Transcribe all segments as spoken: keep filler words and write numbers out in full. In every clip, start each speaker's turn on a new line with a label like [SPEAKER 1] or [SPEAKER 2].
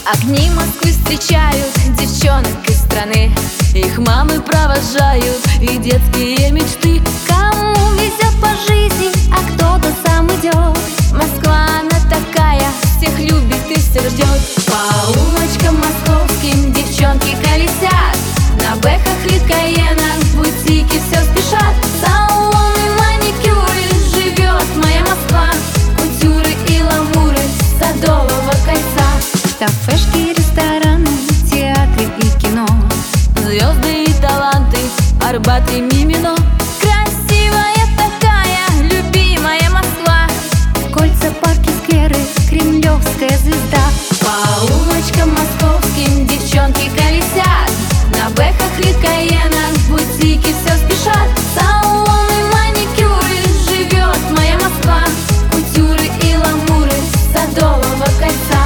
[SPEAKER 1] Огни Москвы встречают девчонок из страны. Их мамы провожают и детские мечты.
[SPEAKER 2] Кому везет по жизни, а кто-то сам идет.
[SPEAKER 1] Москва, она такая, всех любит и всех ждет. По улочкам московским девчонки колесят, на бэхах и каенах в бутики все спешат. Салоны, маникюры, живет моя Москва. Кутюры и ламуры Садового кольца.
[SPEAKER 2] Кафешки, рестораны, театры и кино,
[SPEAKER 1] звезды и таланты, Арбат и Мимино. Красивая такая, любимая Москва.
[SPEAKER 2] кольца, парки, скверы, кремлевская звезда.
[SPEAKER 1] По улочкам московским девчонки колесят, на бэхах и каенах в бутики все спешат. Салоны, маникюры, живет моя Москва. Кутюры и ламуры Садового кольца.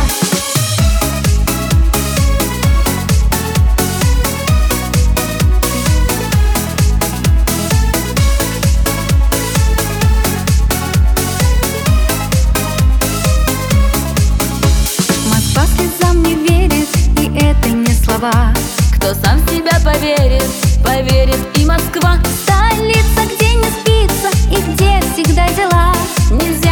[SPEAKER 2] Слезам не верит, и это не слова.
[SPEAKER 1] Кто сам в себя поверит, поверит и Москва.
[SPEAKER 2] Столица, где не спится и где всегда дела.
[SPEAKER 1] Нельзя